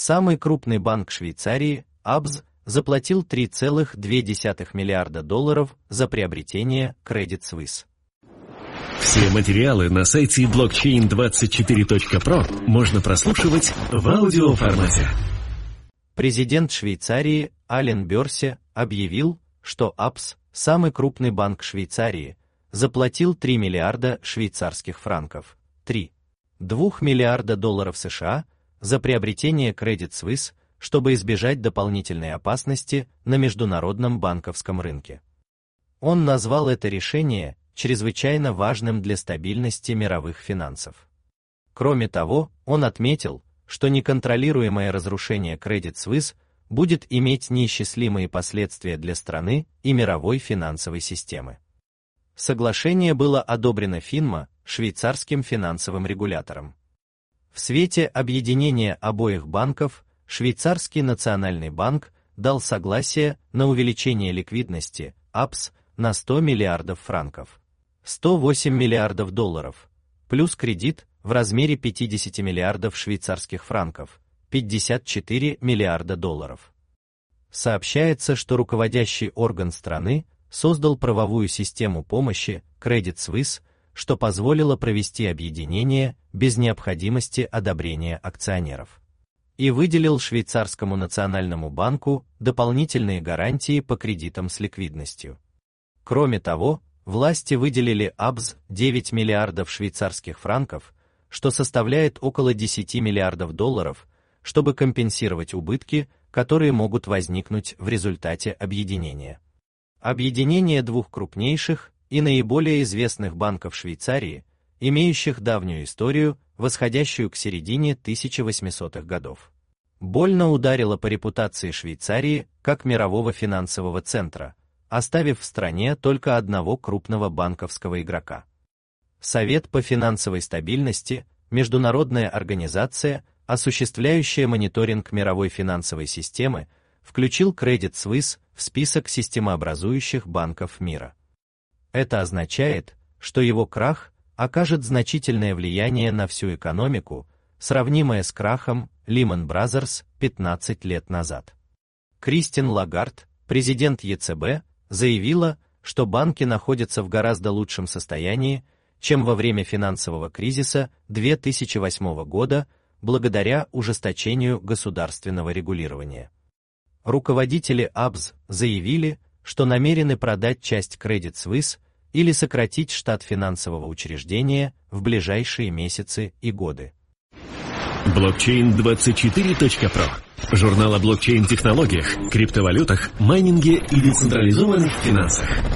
Самый крупный банк Швейцарии, АБЗ, заплатил $3,2 миллиарда за приобретение Credit Suisse. Все материалы на сайте blockchain24.pro можно прослушивать в аудиоформате. Президент Швейцарии Ален Берсе объявил, что АБЗ, самый крупный банк Швейцарии, заплатил 3 миллиарда швейцарских франков, $3,2 миллиарда США, за приобретение Credit Suisse, чтобы избежать дополнительной опасности на международном банковском рынке. Он назвал это решение чрезвычайно важным для стабильности мировых финансов. Кроме того, он отметил, что неконтролируемое разрушение Credit Suisse будет иметь неисчислимые последствия для страны и мировой финансовой системы. Соглашение было одобрено ФИНМА, швейцарским финансовым регулятором. В свете объединения обоих банков Швейцарский национальный банк дал согласие на увеличение ликвидности АБЗ на 100 миллиардов франков, $108 миллиардов, плюс кредит в размере 50 миллиардов швейцарских франков, $54 миллиарда. Сообщается, что руководящий орган страны создал правовую систему помощи Credit Suisse, что позволило провести объединение без необходимости одобрения акционеров. И выделил Швейцарскому национальному банку дополнительные гарантии по кредитам с ликвидностью. Кроме того, власти выделили АБЗ 9 миллиардов швейцарских франков, что составляет около $10 миллиардов, чтобы компенсировать убытки, которые могут возникнуть в результате объединения. Объединение двух крупнейших и наиболее известных банков Швейцарии, имеющих давнюю историю, восходящую к середине 1800-х годов, больно ударило по репутации Швейцарии как мирового финансового центра, оставив в стране только одного крупного банковского игрока. Совет по финансовой стабильности – международная организация, осуществляющая мониторинг мировой финансовой системы, включил Credit Suisse в список системообразующих банков мира. Это означает, что его крах окажет значительное влияние на всю экономику, сравнимое с крахом Lehman Brothers 15 лет назад. Кристин Лагард, президент ЕЦБ, заявила, что банки находятся в гораздо лучшем состоянии, чем во время финансового кризиса 2008 года, благодаря ужесточению государственного регулирования. Руководители АБЗ заявили, что намерены продать часть Credit Suisse или сократить штат финансового учреждения в ближайшие месяцы и годы. Blockchain24.pro. Журнал о блокчейн-технологиях, криптовалютах, майнинге и децентрализованных финансах.